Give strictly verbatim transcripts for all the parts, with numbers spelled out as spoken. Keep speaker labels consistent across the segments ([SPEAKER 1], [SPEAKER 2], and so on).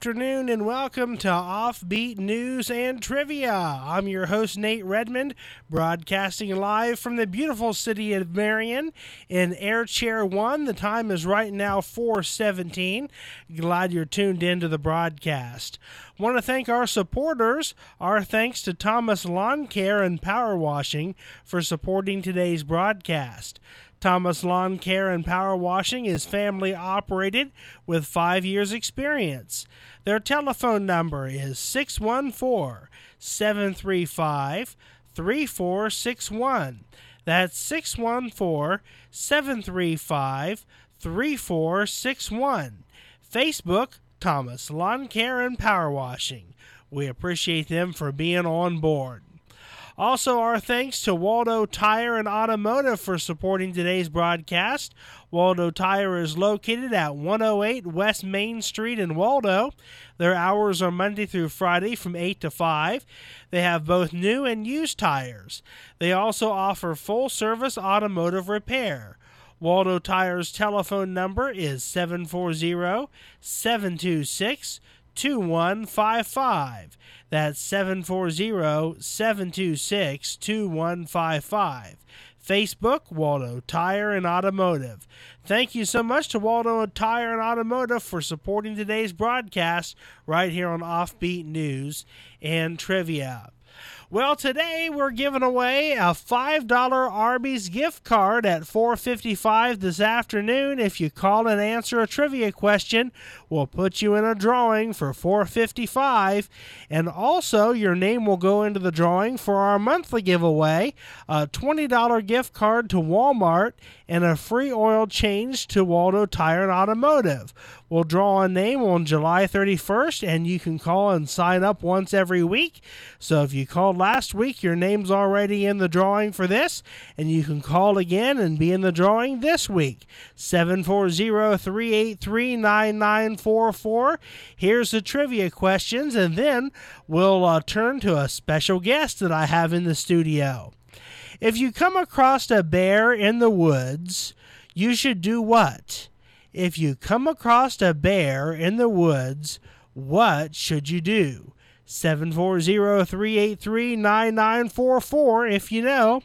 [SPEAKER 1] afternoon and welcome to Offbeat News and Trivia. I'm your host, Nate Redmond, broadcasting live from the beautiful city of Marion in Air Chair one. The time is right now four seventeen. Glad you're tuned in to the broadcast. Want to thank our supporters. Our thanks to Thomas Lawn Care and Power Washing for supporting today's broadcast. Thomas Lawn Care and Power Washing is family operated with five years experience. Their telephone number is six one four, seven three five, three four six one. That's six one four, seven three five, three four six one. Facebook, Thomas Lawn Care and Power Washing. We appreciate them for being on board. Also, our thanks to Waldo Tire and Automotive for supporting today's broadcast. Waldo Tire is located at one oh eight West Main Street in Waldo. Their hours are Monday through Friday from eight to five. They have both new and used tires. They also offer full-service automotive repair. Waldo Tire's telephone number is seven four zero, seven two six, two one five five. That's seven four zero, seven two six, two one five five. Facebook, Waldo Tire and Automotive. Thank you so much to Waldo Tire and Automotive for supporting today's broadcast right here on Offbeat News and Trivia. Well, today we're giving away a five dollar Arby's gift card at four fifty-five this afternoon. If you call and answer a trivia question, we'll put you in a drawing for four fifty-five. And also, your name will go into the drawing for our monthly giveaway, a twenty dollar gift card to Walmart and a free oil change to Waldo Tire and Automotive. We'll draw a name on July thirty-first, and you can call and sign up once every week. So if you called last week, your name's already in the drawing for this, and you can call again and be in the drawing this week. seven four zero, three eight three, nine nine four four. Here's the trivia questions, and then we'll uh, turn to a special guest that I have in the studio. If you come across a bear in the woods, you should do what? If you come across a bear in the woods, what should you do? seven four zero, three eight three, nine nine four four if you know.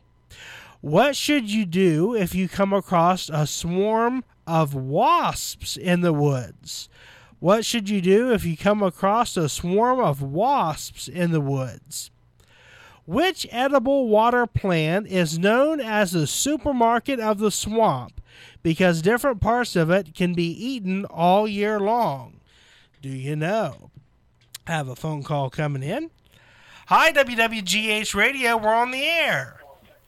[SPEAKER 1] What should you do if you come across a swarm of wasps in the woods? What should you do if you come across a swarm of wasps in the woods? Which edible water plant is known as the supermarket of the swamp because different parts of it can be eaten all year long? Do you know? I have a phone call coming in. Hi, W W G H Radio. We're on the air.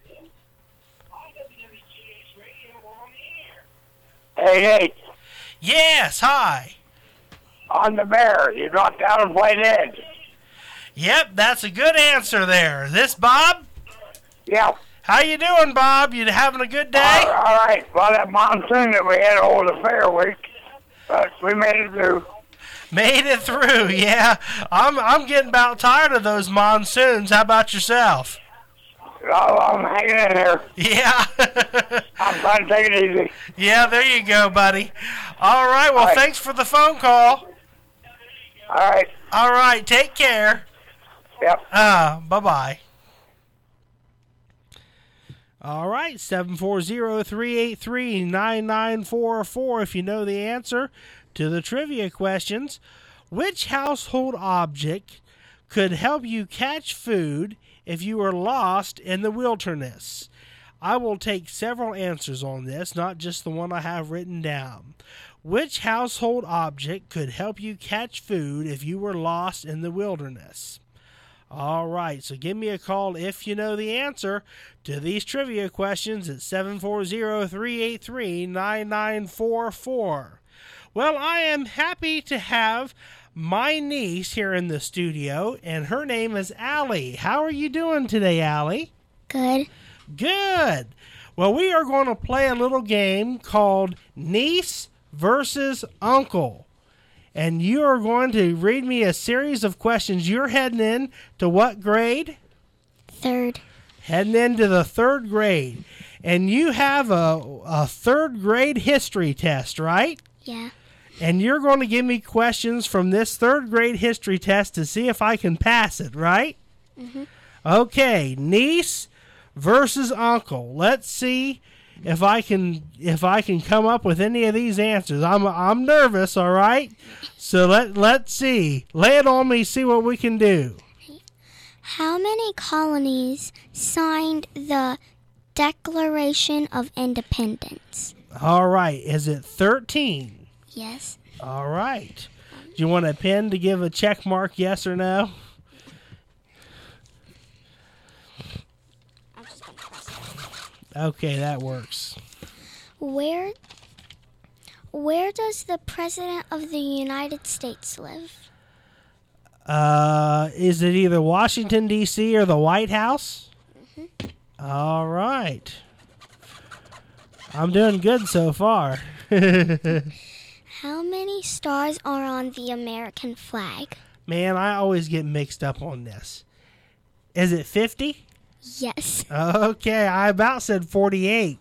[SPEAKER 2] Hey, hey.
[SPEAKER 1] Yes, hi.
[SPEAKER 2] On the bear. You dropped down and played dead.
[SPEAKER 1] Yep, that's a good answer there. This Bob?
[SPEAKER 2] Yeah.
[SPEAKER 1] How you doing, Bob? You having a good day?
[SPEAKER 2] All, all right. Well, that monsoon that we had over the fair week, but we made it through.
[SPEAKER 1] Made it through, yeah. I'm I'm getting about tired of those monsoons. How about yourself?
[SPEAKER 2] Oh, I'm hanging in there.
[SPEAKER 1] Yeah.
[SPEAKER 2] I'm trying to take it easy.
[SPEAKER 1] Yeah, there you go, buddy. All right, well,
[SPEAKER 2] All right.
[SPEAKER 1] Thanks for the phone call.
[SPEAKER 2] All right.
[SPEAKER 1] All right, take care.
[SPEAKER 2] Yep.
[SPEAKER 1] Uh, bye-bye. All right, seven four zero, three eight three, nine nine four four if you know the answer to the trivia questions. Which household object could help you catch food if you were lost in the wilderness? I will take several answers on this, not just the one I have written down. Which household object could help you catch food if you were lost in the wilderness? All right, so give me a call if you know the answer to these trivia questions at seven four zero, three eight three, nine nine four four. Well, I am happy to have my niece here in the studio, and her name is Allie. How are you doing today, Allie?
[SPEAKER 3] Good.
[SPEAKER 1] Good. Well, we are going to play a little game called Niece versus Uncle. And you are going to read me a series of questions. You're heading in to what grade?
[SPEAKER 3] Third.
[SPEAKER 1] Heading into the third grade. And you have a, a third grade history test, right?
[SPEAKER 3] Yeah.
[SPEAKER 1] And you're going to give me questions from this third grade history test to see if I can pass it, right?
[SPEAKER 3] Mm-hmm.
[SPEAKER 1] Okay, niece versus uncle. Let's see if I can if I can come up with any of these answers. I'm I'm nervous, all right? So let let's see. Lay it on me, see what we can do.
[SPEAKER 3] How many colonies signed the Declaration of Independence?
[SPEAKER 1] All right, is it thirteen?
[SPEAKER 3] Yes.
[SPEAKER 1] All right. Do you want a pen to give a check mark, yes or no?
[SPEAKER 3] I'm just gonna press it.
[SPEAKER 1] Okay, that works.
[SPEAKER 3] Where where does the President of the United States live?
[SPEAKER 1] Uh, is it either Washington, D C or the White House?
[SPEAKER 3] Mm-hmm.
[SPEAKER 1] All right. I'm doing good so far.
[SPEAKER 3] How many stars are on the American flag?
[SPEAKER 1] Man, I always get mixed up on this. Is it fifty?
[SPEAKER 3] Yes.
[SPEAKER 1] Okay, I about said forty-eight.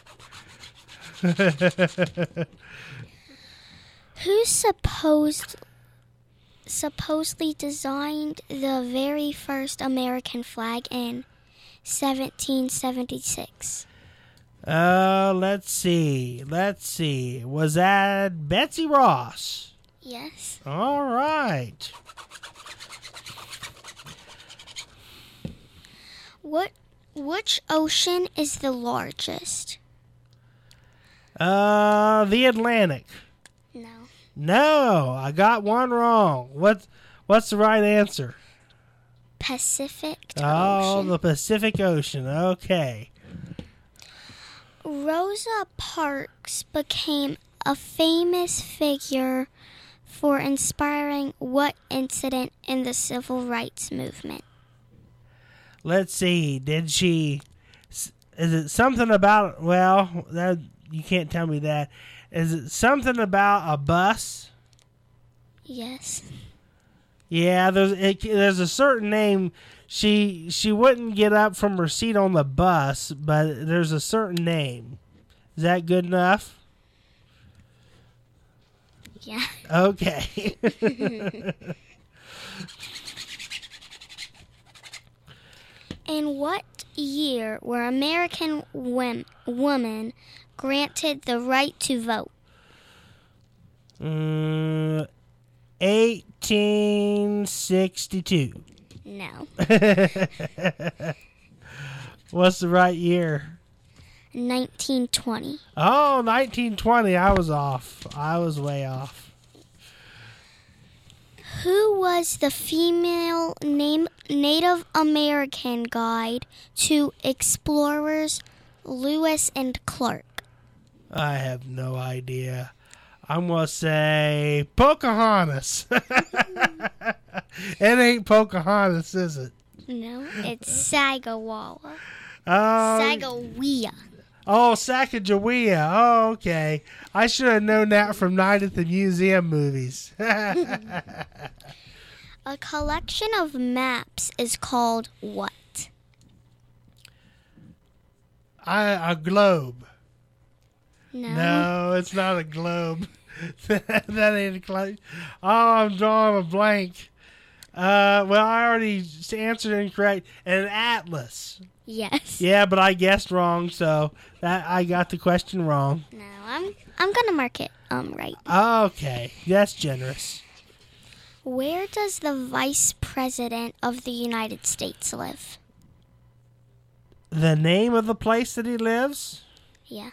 [SPEAKER 3] Who supposed supposedly designed the very first American flag in seventeen seventy-six?
[SPEAKER 1] Uh, let's see. Let's see. Was that Betsy Ross?
[SPEAKER 3] Yes.
[SPEAKER 1] All right.
[SPEAKER 3] What which ocean is the largest?
[SPEAKER 1] Uh, the Atlantic.
[SPEAKER 3] No.
[SPEAKER 1] No, I got one wrong. What's what's the right answer?
[SPEAKER 3] Pacific
[SPEAKER 1] Oh,
[SPEAKER 3] Ocean.
[SPEAKER 1] the Pacific Ocean. Okay.
[SPEAKER 3] Rosa Parks became a famous figure for inspiring what incident in the civil rights movement?
[SPEAKER 1] Let's see. Did she? Is it something about? Well, that you can't tell me that. Is it something about a bus?
[SPEAKER 3] Yes.
[SPEAKER 1] Yeah, there's it, there's a certain name. She she wouldn't get up from her seat on the bus, but there's a certain name. Is that good enough?
[SPEAKER 3] Yeah.
[SPEAKER 1] Okay.
[SPEAKER 3] In what year were American wom- women granted the right to vote?
[SPEAKER 1] Mm, eighteen sixty-two.
[SPEAKER 3] No.
[SPEAKER 1] What's the right year?
[SPEAKER 3] nineteen twenty.
[SPEAKER 1] Oh, nineteen twenty. I was off. I was way off.
[SPEAKER 3] Who was the female name Native American guide to explorers Lewis and Clark?
[SPEAKER 1] I have no idea. I'm going to say Pocahontas. It ain't Pocahontas, is it?
[SPEAKER 3] No, it's Sagawa.
[SPEAKER 1] Oh,
[SPEAKER 3] Sagawa.
[SPEAKER 1] oh, Sacagawea. Oh, okay. I should have known that from Night at the Museum movies.
[SPEAKER 3] A collection of maps is called what?
[SPEAKER 1] I, a globe.
[SPEAKER 3] No.
[SPEAKER 1] No, it's not a globe. That ain't a globe. Oh, I'm drawing a blank. Uh, well, I already answered incorrect. An atlas.
[SPEAKER 3] Yes.
[SPEAKER 1] Yeah, but I guessed wrong, so that I got the question wrong.
[SPEAKER 3] No, I'm I'm gonna mark it um right.
[SPEAKER 1] Okay, that's generous.
[SPEAKER 3] Where does the Vice President of the United States live?
[SPEAKER 1] The name of the place that he lives?
[SPEAKER 3] Yeah.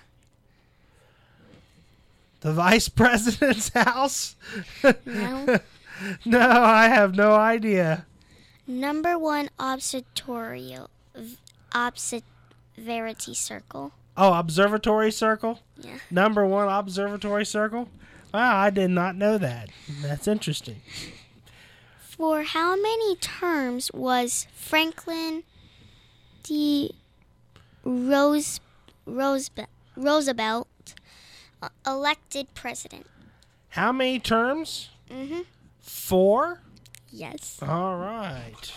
[SPEAKER 1] The Vice President's house?
[SPEAKER 3] No.
[SPEAKER 1] No, I have no idea.
[SPEAKER 3] Number one observatorial observatory circle.
[SPEAKER 1] Oh, observatory circle?
[SPEAKER 3] Yeah.
[SPEAKER 1] Number one observatory circle? Wow, I did not know that. That's interesting.
[SPEAKER 3] For how many terms was Franklin D. Rose, Roosevelt, Roosevelt uh, elected president?
[SPEAKER 1] How many terms?
[SPEAKER 3] Mm-hmm.
[SPEAKER 1] Four?
[SPEAKER 3] Yes.
[SPEAKER 1] All right.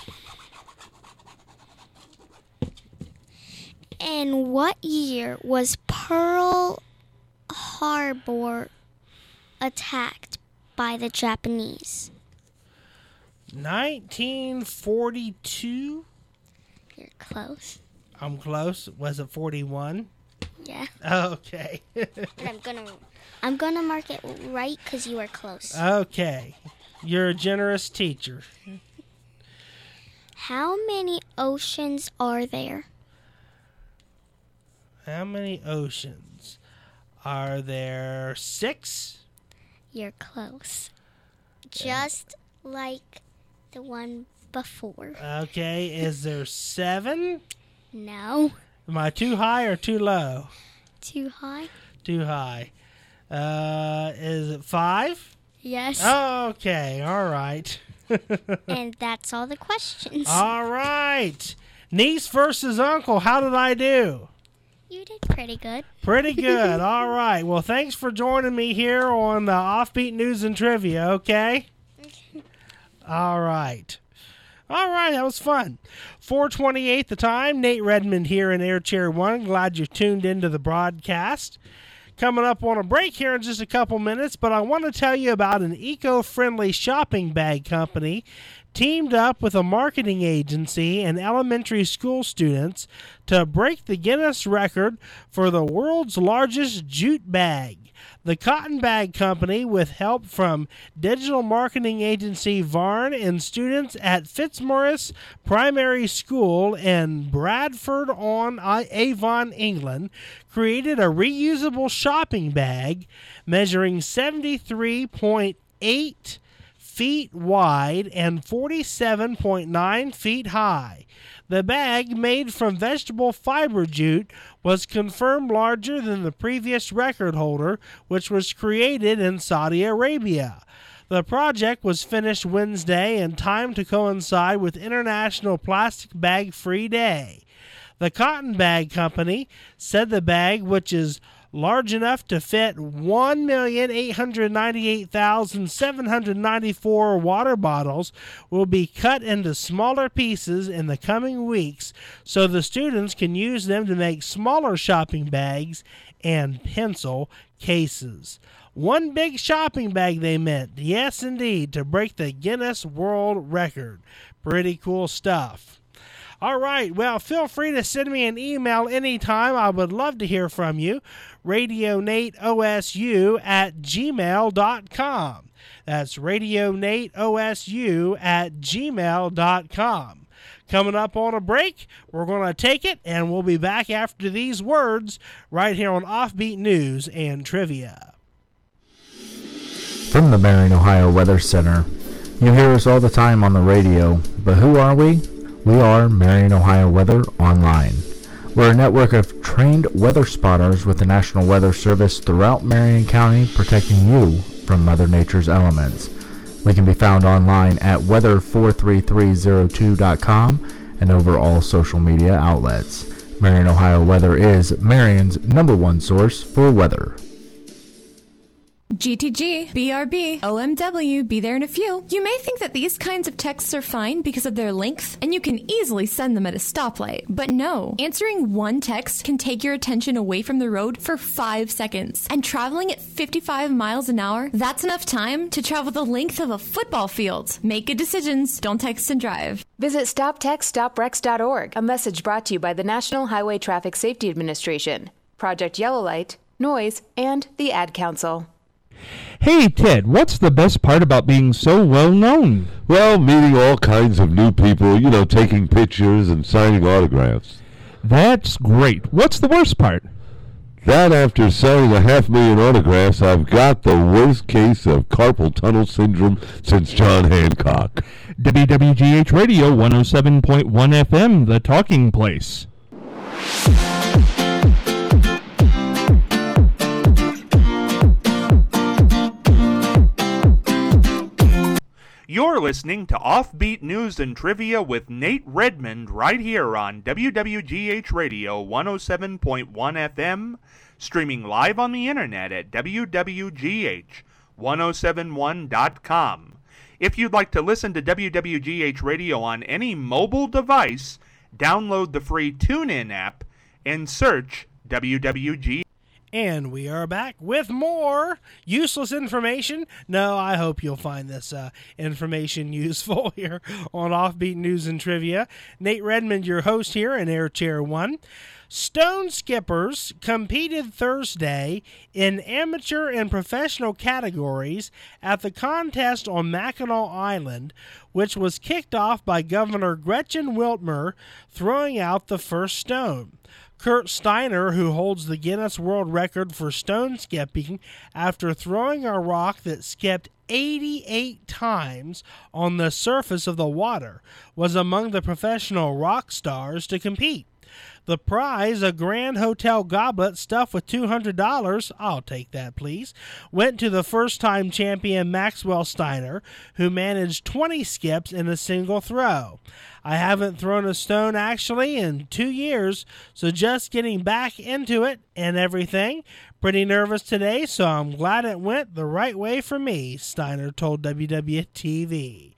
[SPEAKER 3] In what year was Pearl Harbor attacked by the Japanese?
[SPEAKER 1] nineteen forty-two.
[SPEAKER 3] You're close.
[SPEAKER 1] I'm close. Was it forty-one?
[SPEAKER 3] Yeah.
[SPEAKER 1] Okay.
[SPEAKER 3] I'm gonna, I'm gonna mark it right because you are close.
[SPEAKER 1] Okay. You're a generous teacher.
[SPEAKER 3] How many oceans are there?
[SPEAKER 1] How many oceans are there? Six?
[SPEAKER 3] You're close. Just like the one before.
[SPEAKER 1] Okay. Is there seven?
[SPEAKER 3] No.
[SPEAKER 1] Am I too high or too low?
[SPEAKER 3] Too high?
[SPEAKER 1] Too high. Uh, is it five?
[SPEAKER 3] Yes.
[SPEAKER 1] Okay. All right.
[SPEAKER 3] And that's all the questions.
[SPEAKER 1] All right. Niece versus uncle. How did I do?
[SPEAKER 3] You did pretty good.
[SPEAKER 1] Pretty good. All right. Well, thanks for joining me here on the Offbeat News and Trivia, okay? All right. All right, that was fun. four twenty-eight the time. Nate Redmond here in Air Chair one. Glad you tuned into the broadcast. Coming up on a break here in just a couple minutes, but I want to tell you about an eco-friendly shopping bag company teamed up with a marketing agency and elementary school students to break the Guinness record for the world's largest jute bag. The Cotton Bag Company, with help from digital marketing agency Varn and students at Fitzmaurice Primary School in Bradford-on-Avon, England, created a reusable shopping bag measuring seventy-three point eight feet wide and forty-seven point nine feet high. The bag, made from vegetable fiber jute, was confirmed larger than the previous record holder, which was created in Saudi Arabia. The project was finished Wednesday in time to coincide with International Plastic Bag Free Day. The Cotton Bag Company said the bag, which is large enough to fit one million eight hundred ninety-eight thousand seven hundred ninety-four water bottles, will be cut into smaller pieces in the coming weeks so the students can use them to make smaller shopping bags and pencil cases. One big shopping bag, they meant. Yes, indeed, to break the Guinness World Record. Pretty cool stuff. All right, well, feel free to send me an email anytime. I would love to hear from you. RadioNateOSU at gmail dot com. That's RadioNateOSU at gmail dot com. Coming up on a break, we're going to take it, and we'll be back after these words right here on Offbeat News and Trivia.
[SPEAKER 4] From the Marion, Ohio Weather Center. You hear us all the time on the radio, but who are we? We are Marion, Ohio Weather Online. We're a network of trained weather spotters with the National Weather Service throughout Marion County, protecting you from Mother Nature's elements. We can be found online at weather four three three zero two dot com and over all social media outlets. Marion, Ohio Weather is Marion's number one source for weather.
[SPEAKER 5] G T G, B R B, O M W, be there in a few. You may think that these kinds of texts are fine because of their length, and you can easily send them at a stoplight. But no, answering one text can take your attention away from the road for five seconds. And traveling at fifty-five miles an hour, that's enough time to travel the length of a football field. Make good decisions, don't text and drive.
[SPEAKER 6] Visit stop text stop wrecks dot org, a message brought to you by the National Highway Traffic Safety Administration, Project Yellow Light, Noise, and the Ad Council.
[SPEAKER 7] Hey, Ted, what's the best part about being so well known?
[SPEAKER 8] Well, meeting all kinds of new people, you know, taking pictures and signing autographs.
[SPEAKER 7] That's great. What's the worst part?
[SPEAKER 8] That after signing a half million autographs, I've got the worst case of carpal tunnel syndrome since John Hancock.
[SPEAKER 7] W W G H Radio one oh seven point one F M, the talking place.
[SPEAKER 9] You're listening to Offbeat News and Trivia with Nate Redmond right here on W W G H Radio one oh seven point one F M, streaming live on the internet at W W G H ten seventy-one dot com. If you'd like to listen to W W G H Radio on any mobile device, download the free TuneIn app and search W W G.
[SPEAKER 1] And we are back with more useless information. No, I hope you'll find this uh, information useful here on Offbeat News and Trivia. Nate Redmond, your host here in Air Chair one. Stone skippers competed Thursday in amateur and professional categories at the contest on Mackinac Island, which was kicked off by Governor Gretchen Whitmer throwing out the first stone. Kurt Steiner, who holds the Guinness World Record for stone skipping after throwing a rock that skipped eighty-eight times on the surface of the water, was among the professional rock stars to compete. The prize, a Grand Hotel goblet stuffed with two hundred dollars, I'll take that please, went to the first-time champion Maxwell Steiner, who managed twenty skips in a single throw. I haven't thrown a stone actually in two years, so just getting back into it and everything. Pretty nervous today, so I'm glad it went the right way for me, Steiner told W W T V.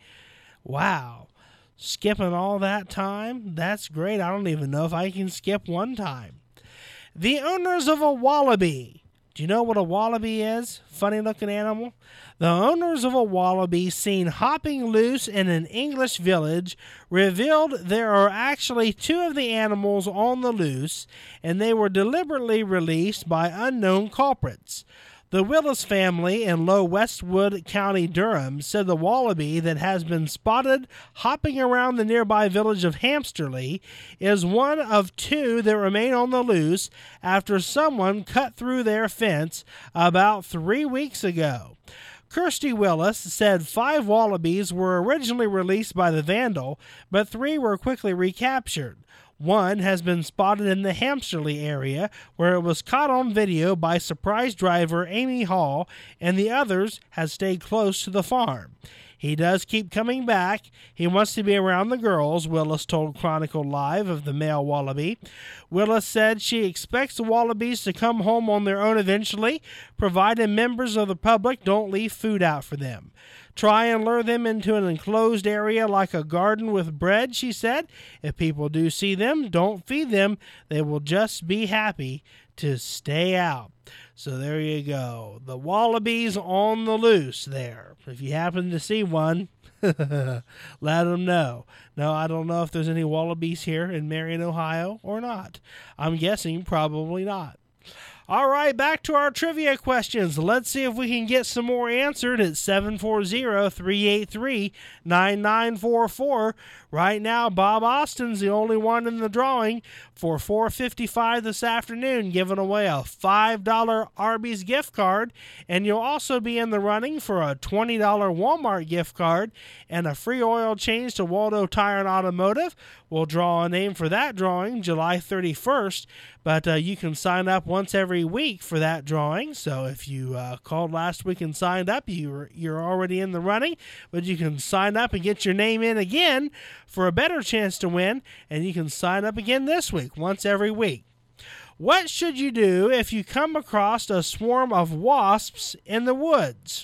[SPEAKER 1] Wow. Skipping all that time? That's great. I don't even know if I can skip one time. The owners of a wallaby. Do you know what a wallaby is? Funny looking animal. The owners of a wallaby seen hopping loose in an English village revealed there are actually two of the animals on the loose, and they were deliberately released by unknown culprits. The Willis family in Low Westwood County, Durham, said the wallaby that has been spotted hopping around the nearby village of Hamsterley is one of two that remain on the loose after someone cut through their fence about three weeks ago. Kirsty Willis said five wallabies were originally released by the vandal, but three were quickly recaptured. One has been spotted in the Hamsterley area, where it was caught on video by surprise driver Amy Hall, and the others has stayed close to the farm. He does keep coming back. He wants to be around the girls, Willis told Chronicle Live of the male wallaby. Willis said she expects the wallabies to come home on their own eventually, provided members of the public don't leave food out for them. Try and lure them into an enclosed area like a garden with bread, she said. If people do see them, don't feed them. They will just be happy to stay out. So there you go. The wallabies on the loose there. If you happen to see one, let them know. No, I don't know if there's any wallabies here in Marion, Ohio or not. I'm guessing probably not. All right, back to our trivia questions. Let's see if we can get some more answered at seven four zero, three eight three, nine nine four four. Right now, Bob Austin's the only one in the drawing for four dollars and fifty-five cents this afternoon, giving away a five dollar Arby's gift card. And you'll also be in the running for a twenty dollar Walmart gift card and a free oil change to Waldo Tire and Automotive. We'll draw a name for that drawing July thirty-first, but uh, you can sign up once every week for that drawing. So if you uh, called last week and signed up, you're, you're already in the running, but you can sign up and get your name in again for a better chance to win, and you can sign up again this week, once every week. What should you do if you come across a swarm of wasps in the woods?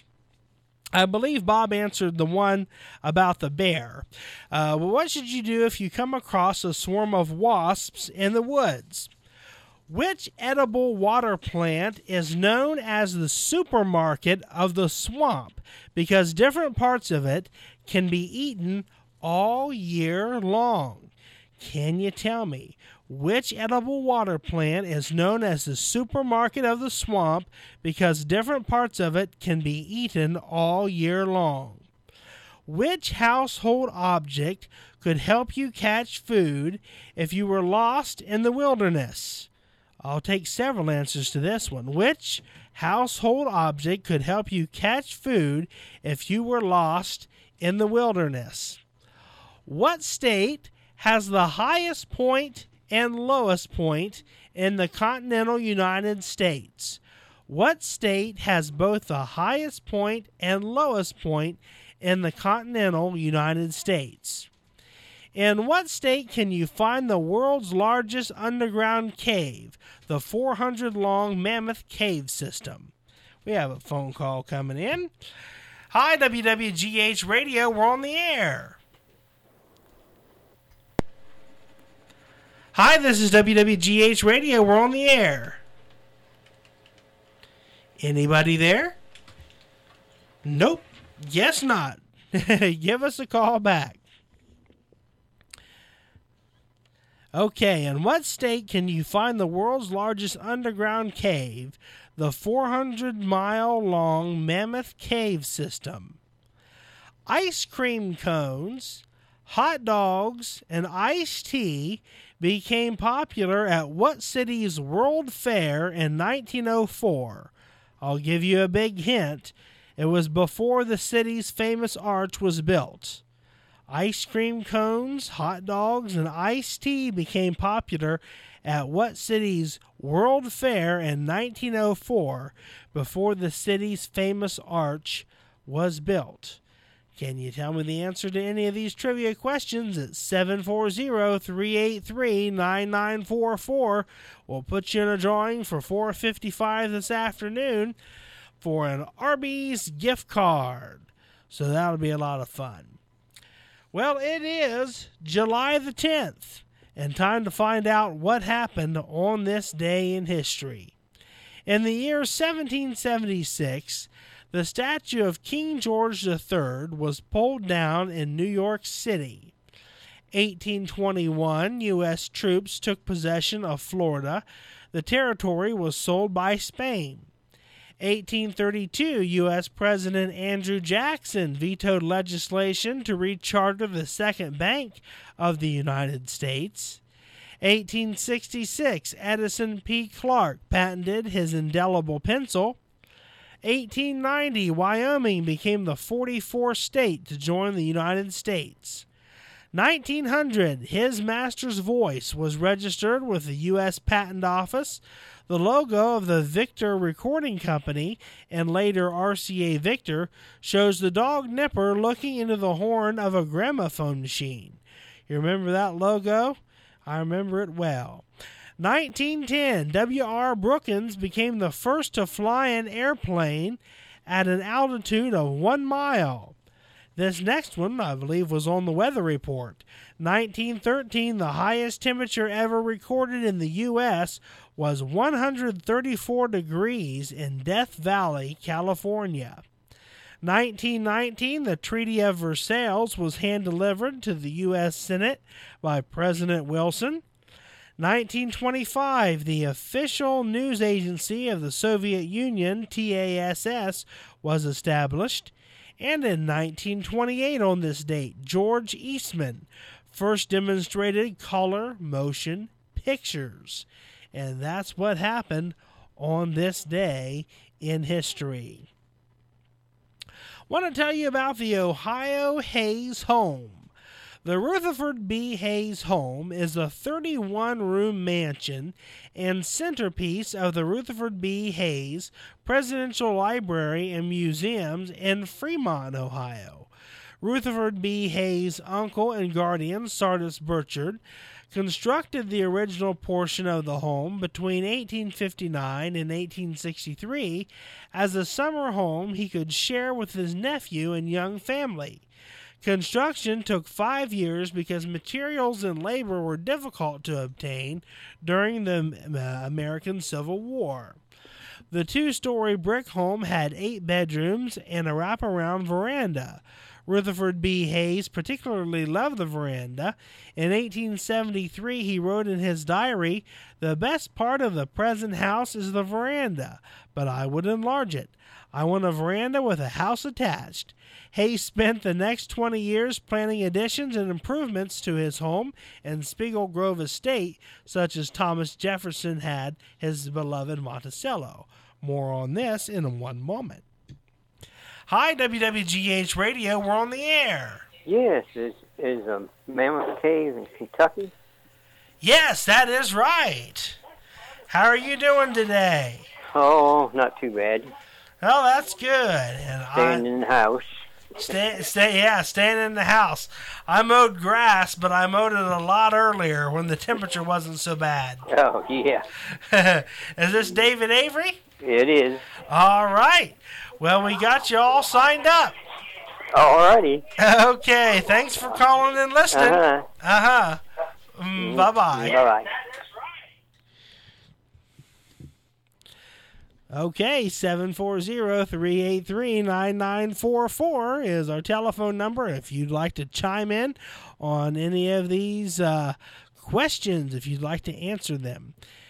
[SPEAKER 1] I believe Bob answered the one about the bear. Uh, well, what should you do if you come across a swarm of wasps in the woods? Which edible water plant is known as the supermarket of the swamp because different parts of it can be eaten all year long? Can you tell me which edible water plant is known as the supermarket of the swamp because different parts of it can be eaten all year long? Which household object could help you catch food if you were lost in the wilderness? I'll take several answers to this one. Which household object could help you catch food if you were lost in the wilderness? What state has the highest point and lowest point in the continental United States? What state has both the highest point and lowest point in the continental United States? In what state can you find the world's largest underground cave, the four hundred long Mammoth Cave System? We have a phone call coming in. Hi, W W G H Radio, we're on the air. Hi, this is W W G H Radio, we're on the air. Anybody there? Nope. Guess not. Give us a call back. Okay, in what state can you find the world's largest underground cave, the four hundred mile long Mammoth Cave System? Ice cream cones, hot dogs, and iced tea became popular at what city's World Fair in nineteen oh four? I'll give you a big hint. It was before the city's famous arch was built. Ice cream cones, hot dogs, and iced tea became popular at what city's World Fair in nineteen oh four before the city's famous arch was built? Can you tell me the answer to any of these trivia questions at seven four zero, three eight three, nine nine four four? We'll put you in a drawing for four fifty-five this afternoon for an Arby's gift card. So that'll be a lot of fun. Well, it is July the tenth, and time to find out what happened on this day in history. In the year seventeen seventy-six, the statue of King George the Third was pulled down in New York City. eighteen twenty-one, U S troops took possession of Florida. The territory was sold by Spain. eighteen thirty-two, U S President Andrew Jackson vetoed legislation to recharter the Second Bank of the United States. eighteen sixty-six, Edison P. Clark patented his indelible pencil. eighteen ninety, Wyoming became the forty-fourth state to join the United States. nineteen hundred, His Master's Voice was registered with the U S Patent Office. The logo of the Victor Recording Company, and later R C A Victor, shows the dog Nipper looking into the horn of a gramophone machine. You remember that logo? I remember it well. nineteen ten, W R Brookins became the first to fly an airplane at an altitude of one mile. This next one, I believe, was on the weather report. nineteen thirteen, the highest temperature ever recorded in the U S was one hundred thirty-four degrees in Death Valley, California. nineteen nineteen, the Treaty of Versailles was hand-delivered to the U S Senate by President Wilson. nineteen twenty-five, the official news agency of the Soviet Union, T A S S, was established. And in nineteen twenty-eight, on this date, George Eastman first demonstrated color motion pictures. And that's what happened on this day in history. Want to tell you about the Ohio Hayes Home. The Rutherford B. Hayes Home is a thirty-one room mansion and centerpiece of the Rutherford B. Hayes Presidential Library and Museums in Fremont, Ohio. Rutherford B. Hayes' uncle and guardian, Sardis Burchard, constructed the original portion of the home between eighteen fifty-nine and eighteen sixty-three as a summer home he could share with his nephew and young family. Construction took five years because materials and labor were difficult to obtain during the uh, American Civil War. The two-story brick home had eight bedrooms and a wraparound veranda. Rutherford B. Hayes particularly loved the veranda. In eighteen seventy-three, he wrote in his diary, "The best part of the present house is the veranda, but I would enlarge it. I want a veranda with a house attached." Hayes spent the next twenty years planning additions and improvements to his home and Spiegel Grove estate, such as Thomas Jefferson had his beloved Monticello. More on this in one moment. Hi, W W G H Radio. We're on the air.
[SPEAKER 10] Yes, is is um, Mammoth Cave in Kentucky?
[SPEAKER 1] Yes, that is right. How are you doing today?
[SPEAKER 10] Oh, not too bad.
[SPEAKER 1] Oh, that's good. And
[SPEAKER 10] Staying
[SPEAKER 1] I,
[SPEAKER 10] in the house.
[SPEAKER 1] Stay, stay, yeah, staying in the house. I mowed grass, but I mowed it a lot earlier when the temperature wasn't so bad.
[SPEAKER 10] Oh, yeah.
[SPEAKER 1] Is this David Avery?
[SPEAKER 10] It is.
[SPEAKER 1] All right. Well, we got you all signed up.
[SPEAKER 10] Alrighty.
[SPEAKER 1] Okay, thanks for calling and listening.
[SPEAKER 10] Uh-huh.
[SPEAKER 1] Uh-huh. Mm, bye-bye.
[SPEAKER 10] Bye-bye.
[SPEAKER 1] Okay, seven four zero, three eight three, nine nine four four is our telephone number if you'd like to chime in on any of these uh, questions, if you'd like to answer them.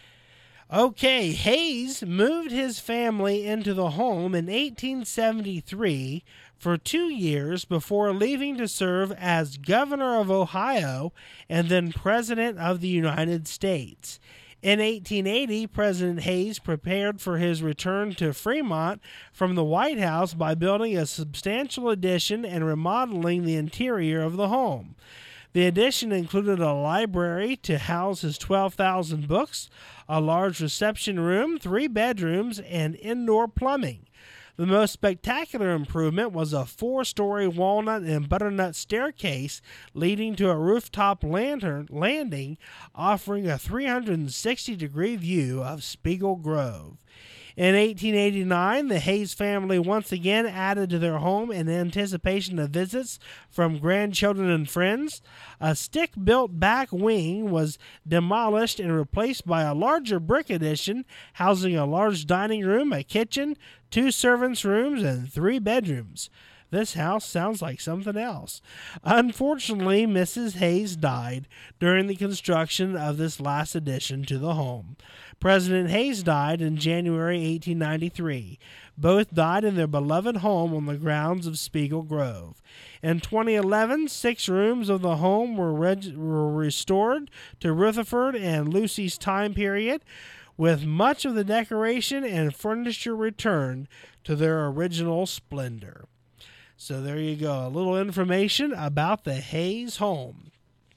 [SPEAKER 1] Okay, Hayes moved his family into the home in eighteen seventy-three for two years before leaving to serve as governor of Ohio and then president of the United States. In eighteen eighty, President Hayes prepared for his return to Fremont from the White House by building a substantial addition and remodeling the interior of the home. The addition included a library to house his twelve thousand books, a large reception room, three bedrooms, and indoor plumbing. The most spectacular improvement was a four-story walnut and butternut staircase leading to a rooftop lantern landing offering a three hundred sixty degree view of Spiegel Grove. In eighteen eighty-nine, the Hayes family once again added to their home in anticipation of visits from grandchildren and friends. A stick-built back wing was demolished and replaced by a larger brick addition housing a large dining room, a kitchen, two servants' rooms, and three bedrooms. This house sounds like something else. Unfortunately, Missus Hayes died during the construction of this last addition to the home. President Hayes died in January eighteen ninety-three. Both died in their beloved home on the grounds of Spiegel Grove. In twenty eleven, six rooms of the home were, reg- were restored to Rutherford and Lucy's time period, with much of the decoration and furniture returned to their original splendor. So there you go, a little information about the Hayes home.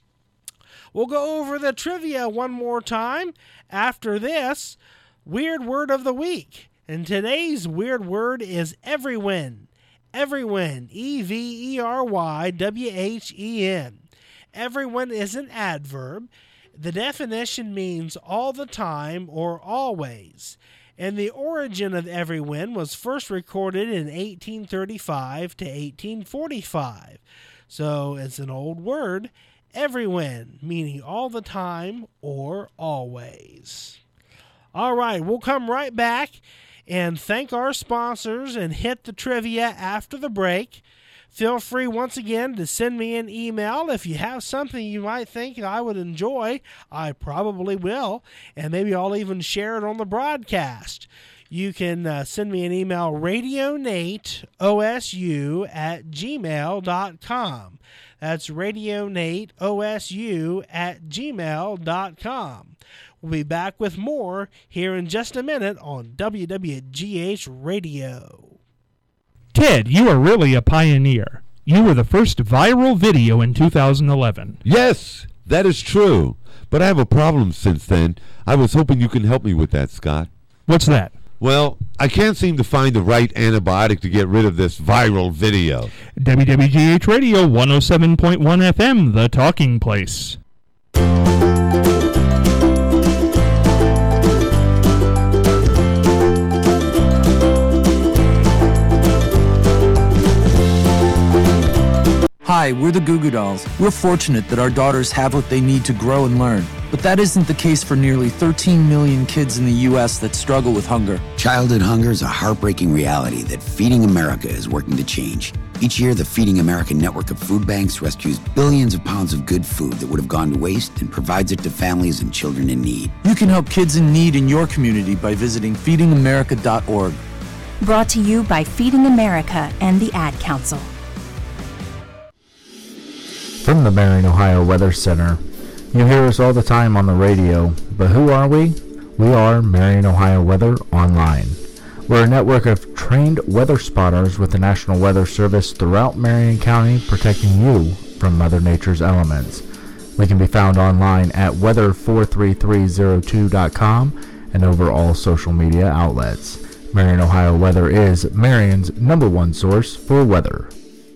[SPEAKER 1] We'll go over the trivia one more time after this Weird Word of the Week. And today's weird word is everywhen. Everywhen, E V E R Y W H E N. Everywhen is an adverb. The definition means all the time or always. And the origin of everywhen was first recorded in eighteen thirty-five to eighteen forty-five. So it's an old word, everywhen, meaning all the time or always. All right, we'll come right back and thank our sponsors and hit the trivia after the break. Feel free once again to send me an email if you have something you might think I would enjoy. I probably will, and maybe I'll even share it on the broadcast. You can uh, send me an email, radionateosu at gmail dot com. That's radionateosu at gmail dot com. We'll be back with more here in just a minute on W W G H Radio.
[SPEAKER 7] Ted, you are really a pioneer. You were the first viral video in two thousand eleven.
[SPEAKER 8] Yes, that is true. But I have a problem since then. I was hoping you can help me with that, Scott.
[SPEAKER 7] What's that?
[SPEAKER 8] Well, I can't seem to find the right antibiotic to get rid of this viral video.
[SPEAKER 7] W W G H Radio one oh seven point one F M, The Talking Place.
[SPEAKER 11] Hi, we're the Goo Goo Dolls. We're fortunate that our daughters have what they need to grow and learn. But that isn't the case for nearly thirteen million kids in the U S that struggle with hunger.
[SPEAKER 12] Childhood hunger is a heartbreaking reality that Feeding America is working to change. Each year, the Feeding America network of food banks rescues billions of pounds of good food that would have gone to waste and provides it to families and children in need.
[SPEAKER 11] You can help kids in need in your community by visiting feeding america dot org.
[SPEAKER 13] Brought to you by Feeding America and the Ad Council.
[SPEAKER 4] From the Marion, Ohio Weather Center. You hear us all the time on the radio, but who are we? We are Marion, Ohio Weather Online. We're a network of trained weather spotters with the National Weather Service throughout Marion County, protecting you from Mother Nature's elements. We can be found online at weather four three three zero two dot com and over all social media outlets. Marion, Ohio Weather is Marion's number one source for weather.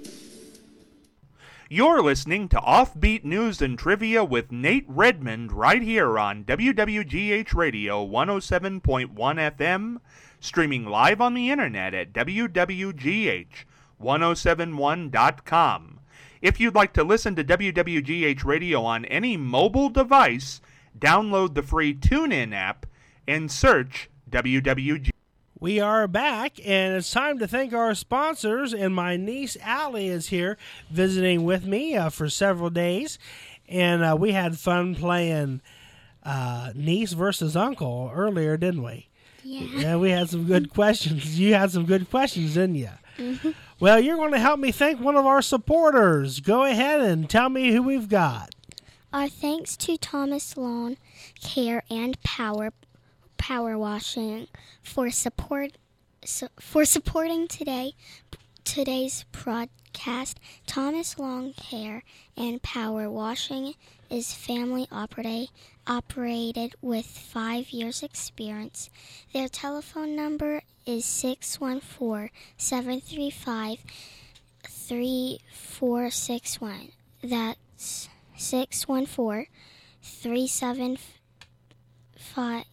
[SPEAKER 9] You're listening to Offbeat News and Trivia with Nate Redmond right here on W W G H Radio one oh seven point one F M, streaming live on the internet at W W G H ten seventy-one dot com. If you'd like to listen to W W G H Radio on any mobile device, download the free TuneIn app and search W W G.
[SPEAKER 1] We are back, and it's time to thank our sponsors. And my niece Allie is here visiting with me uh, for several days, and uh, we had fun playing uh, niece versus uncle earlier, didn't we?
[SPEAKER 3] Yeah.
[SPEAKER 1] Yeah, we had some good questions. You had some good questions, didn't you?
[SPEAKER 3] Mm-hmm.
[SPEAKER 1] Well, you're going to help me thank one of our supporters. Go ahead and tell me who we've got.
[SPEAKER 3] Our thanks to Thomas Lawn Care and Power Power Washing for support so, for supporting today today's broadcast. Thomas Lawn Care and Power Washing is family operated operated with five years experience. Their telephone number is six one four, seven three five, three four six one. That's six one four, three seven five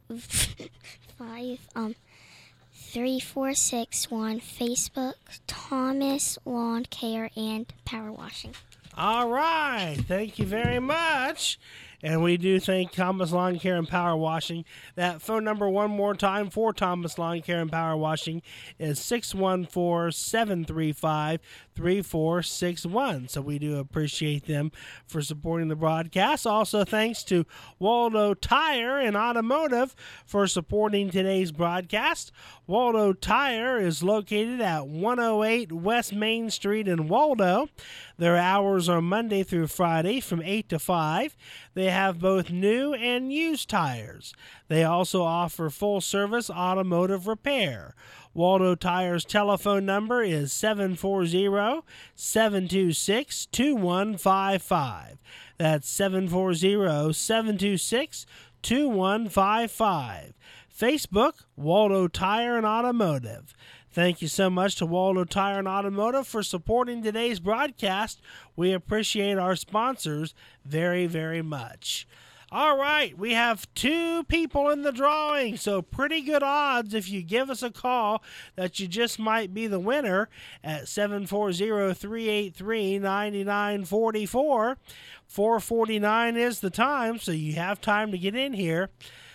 [SPEAKER 3] five um three four six one. Facebook Thomas Lawn Care and Power Washing.
[SPEAKER 1] All right, thank you very much. And we do thank Thomas Lawn Care and Power Washing. That phone number one more time for Thomas Lawn Care and Power Washing is six one four, seven three five, three four six one. So we do appreciate them for supporting the broadcast. Also, thanks to Waldo Tire and Automotive for supporting today's broadcast. Waldo Tire is located at one oh eight West Main Street in Waldo. Their hours are Monday through Friday from eight to five. They have both new and used tires. They also offer full-service automotive repair. Waldo Tire's telephone number is seven four zero, seven two six, two one five five. That's seven four zero, seven two six, two one five five. Facebook, Waldo Tire and Automotive. Thank you so much to Waldo Tire and Automotive for supporting today's broadcast. We appreciate our sponsors very, very much. All right, we have two people in the drawing, so pretty good odds if you give us a call that you just might be the winner at seven four zero, three eight three, nine nine four four. four forty-nine is the time, so you have time to get in here.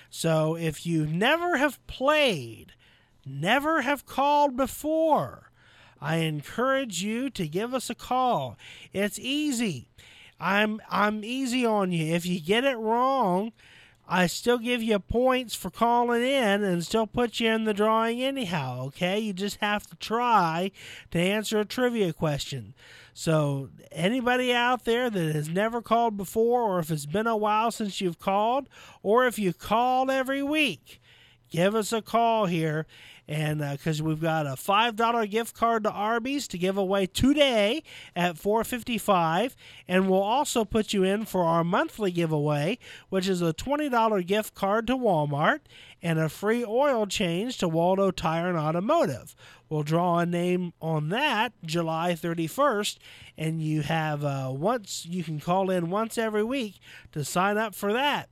[SPEAKER 1] So if you never have played, never have called before, I encourage you to give us a call. It's easy. I'm I'm easy on you. If you get it wrong, I still give you points for calling in and still put you in the drawing anyhow, okay? You just have to try to answer a trivia question. So anybody out there that has never called before, or if it's been a while since you've called, or if you called every week, give us a call here. And because uh, we've got a five dollar gift card to Arby's to give away today at four fifty-five, and we'll also put you in for our monthly giveaway, which is a twenty dollar gift card to Walmart and a free oil change to Waldo Tire and Automotive. We'll draw a name on that July thirty-first, and you have uh, once you can call in once every week to sign up for that.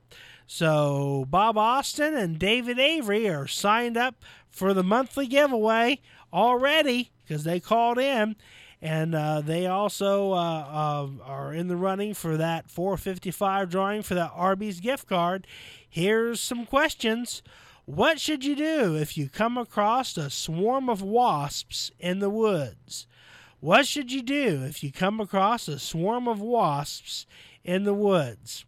[SPEAKER 1] So Bob Austin and David Avery are signed up for the monthly giveaway already because they called in, and uh, they also uh, uh, are in the running for that four fifty-five drawing for that Arby's gift card. Here's some questions. What should you do if you come across a swarm of wasps in the woods? What should you do if you come across a swarm of wasps in the woods?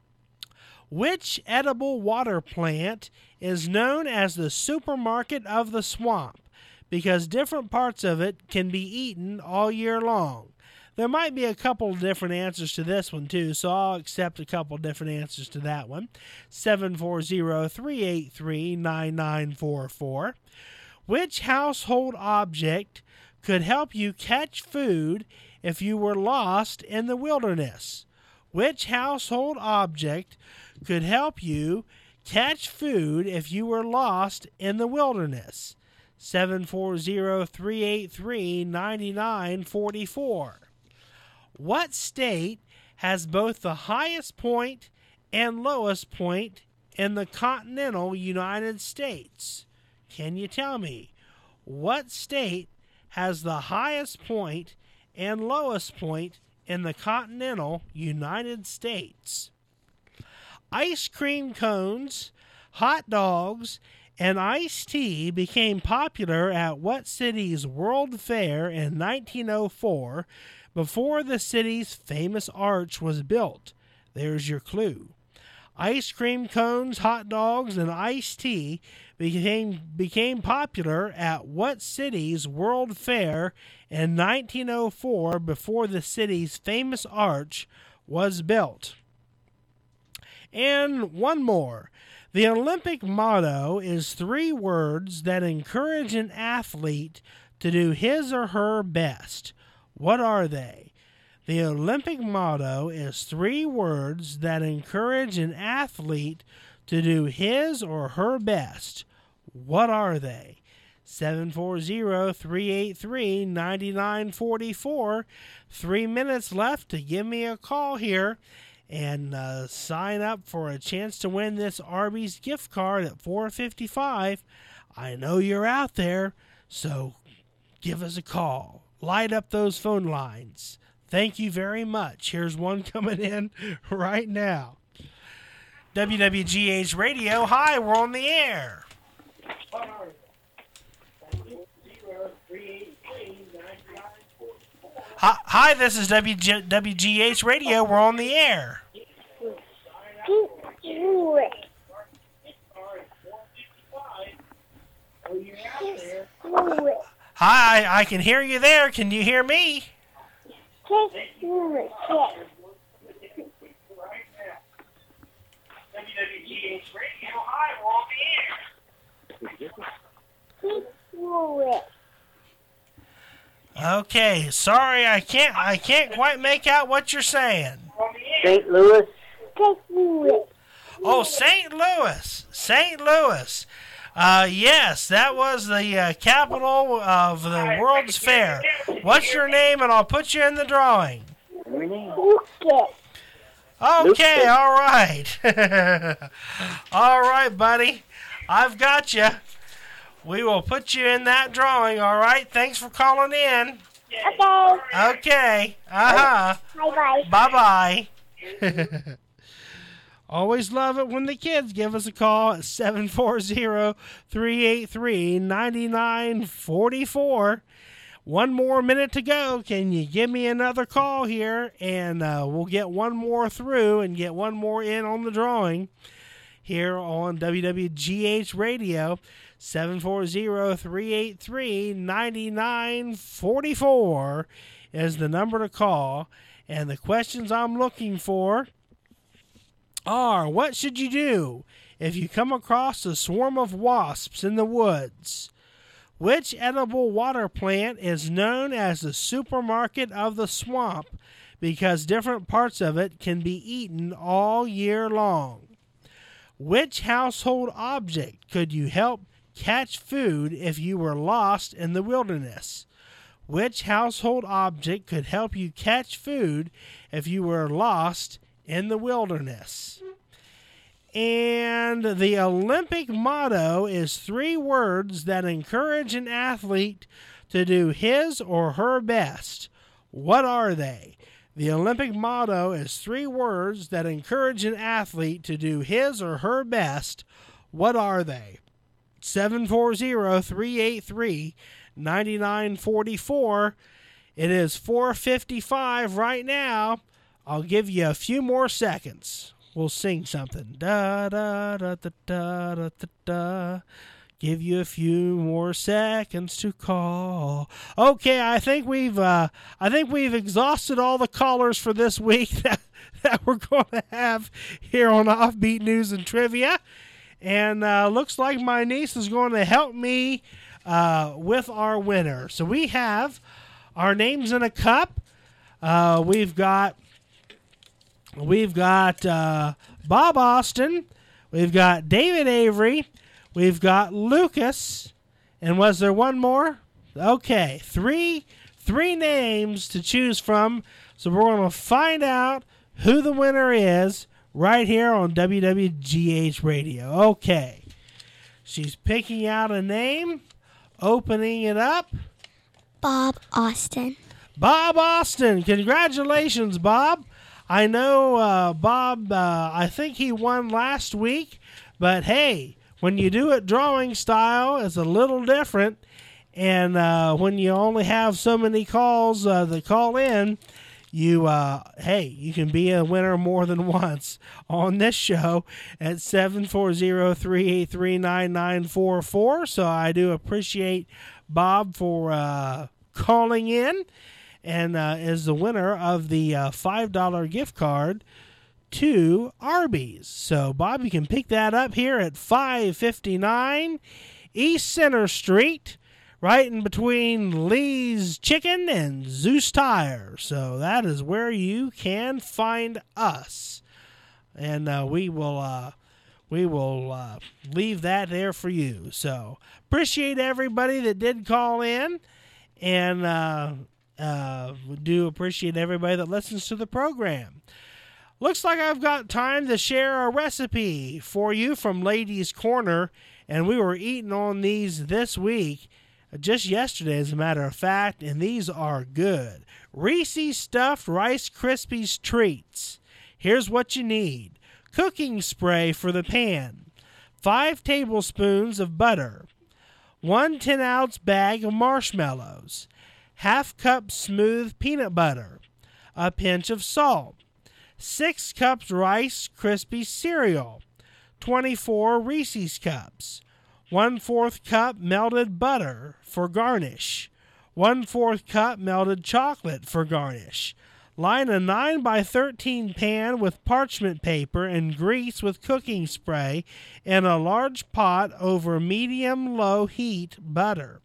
[SPEAKER 1] Which edible water plant is known as the supermarket of the swamp because different parts of it can be eaten all year long? There might be a couple of different answers to this one, too, so I'll accept a couple of different answers to that one. seven four zero, three eight three, nine nine four four. Which household object could help you catch food if you were lost in the wilderness? Which household object could help you catch food if you were lost in the wilderness? seven four zero, three eight three, nine nine four four. What state has both the highest point and lowest point in the continental United States? Can you tell me what state has the highest point and lowest point in the continental United States? Ice cream cones, hot dogs, And iced tea became popular at what city's World Fair in nineteen oh four before the city's famous arch was built? There's your clue. Ice cream cones, hot dogs, and iced tea became, became popular at what city's World Fair in nineteen oh four before the city's famous arch was built? And one more. The Olympic motto is three words that encourage an athlete to do his or her best. What are they? The Olympic motto is three words that encourage an athlete to do his or her best. What are they? seven four zero, three eight three, nine nine four four. Three minutes left to give me a call here and uh, sign up for a chance to win this Arby's gift card at four fifty-five. I know you're out there, so give us a call. Light up those phone lines. Thank you very much. Here's one coming in right now. W W G H Radio. Hi, we're on the air. Hi, hi, this is W G H Radio. We're on the air. Hi, I can hear you there. Can you hear me? Okay, sorry, I can't. I can't quite make out what you're saying.
[SPEAKER 10] Saint Louis.
[SPEAKER 3] Saint Louis.
[SPEAKER 1] Oh, Saint Louis. Saint Louis. Uh, yes, that was the uh, capital of the World's Fair. What's your name, and I'll put you in the drawing.
[SPEAKER 3] Lucas.
[SPEAKER 1] Okay, all right. All right, buddy. I've got you. We will put you in that drawing, all right? Thanks for calling in.
[SPEAKER 3] Okay.
[SPEAKER 1] Okay. Uh-huh.
[SPEAKER 3] Bye-bye.
[SPEAKER 1] Bye-bye. Always love it when the kids give us a call at seven four zero, three eight three, nine nine four four. One more minute to go. Can you give me another call here? And uh, we'll get one more through and get one more in on the drawing here on W W G H Radio. seven four zero, three eight three, nine nine four four is the number to call. And the questions I'm looking for are, what should you do if you come across a swarm of wasps in the woods? Which edible water plant is known as the supermarket of the swamp because different parts of it can be eaten all year long? Which household object could you help catch food if you were lost in the wilderness? Which household object could help you catch food if you were lost in the wilderness? And the Olympic motto is three words that encourage an athlete to do his or her best. What are they? The Olympic motto is three words that encourage an athlete to do his or her best. What are they? seven four zero, three eight three, nine nine four four. It is four fifty-five right now. I'll give you a few more seconds. We'll sing something. Da da da da da da da da. Give you a few more seconds to call. Okay, I think we've uh, I think we've exhausted all the callers for this week that, that we're going to have here on Offbeat News and Trivia. And uh, looks like my niece is going to help me uh, with our winner. So we have our names in a cup. Uh, we've got we've got uh, Bob Austin. We've got David Avery. We've got Lucas. And was there one more? Okay, three three names to choose from. So we're going to find out who the winner is right here on W W G H Radio. Okay. She's picking out a name, opening it up.
[SPEAKER 3] Bob Austin.
[SPEAKER 1] Bob Austin. Congratulations, Bob. I know uh, Bob, uh, I think he won last week, but hey, when you do it drawing style, it's a little different. And uh, when you only have so many calls uh, that call in, you, uh, hey, you can be a winner more than once on this show at seven four zero, three eight three, nine nine four four. So I do appreciate Bob for uh, calling in and uh, is the winner of the uh, five dollar gift card to Arby's. So, Bob, you can pick that up here at five fifty-nine East Center Street, right in between Lee's Chicken and Zeus Tire. So that is where you can find us. And uh, we will uh, we will uh, leave that there for you. So appreciate everybody that did call in. And uh, uh, do appreciate everybody that listens to the program. Looks like I've got time to share a recipe for you from Ladies Corner. And we were eating on these this week. Just yesterday, as a matter of fact, and these are good. Reese's Stuffed Rice Krispies Treats. Here's what you need. Cooking spray for the pan. Five tablespoons of butter. One ten-ounce bag of marshmallows. Half cup smooth peanut butter. A pinch of salt. Six cups Rice Krispies cereal. twenty-four Reese's cups. One-fourth cup melted butter for garnish. One-fourth cup melted chocolate for garnish. Line a nine by thirteen pan with parchment paper and grease with cooking spray in a large pot over medium-low heat butter.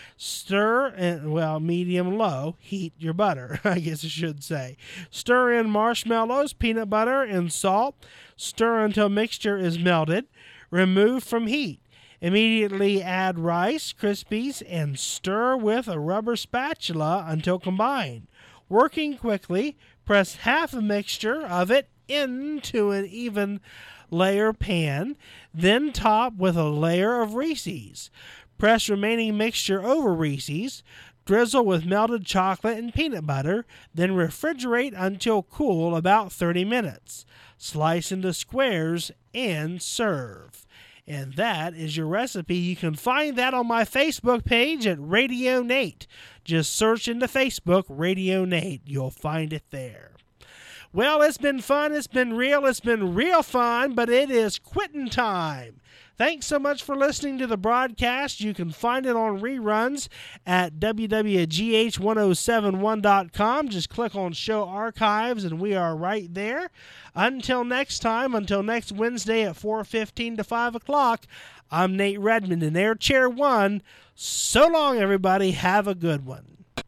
[SPEAKER 1] Stir, and well, medium-low heat your butter, I guess I should say. Stir in marshmallows, peanut butter, and salt. Stir until mixture is melted. Remove from heat. Immediately add Rice Krispies and stir with a rubber spatula until combined. Working quickly, press half a mixture of it into an even layer pan, then top with a layer of Reese's. Press remaining mixture over Reese's, drizzle with melted chocolate and peanut butter, then refrigerate until cool about thirty minutes. Slice into squares and serve. And that is your recipe. You can find that on my Facebook page at Radio Nate. Just search into Facebook, Radio Nate. You'll find it there. Well, it's been fun. It's been real. It's been real fun, but it is quitting time. Thanks so much for listening to the broadcast. You can find it on reruns at w w g h ten seventy-one dot com. Just click on Show Archives, and we are right there. Until next time, until next Wednesday at four fifteen to five o'clock, I'm Nate Redmond in Air Chair one. So long, everybody. Have a good one.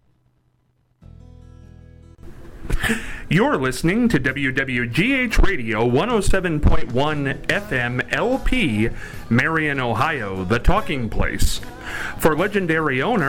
[SPEAKER 9] You're listening to W W G H Radio one oh seven point one F M L P, Marion, Ohio, the talking place. For legendary owner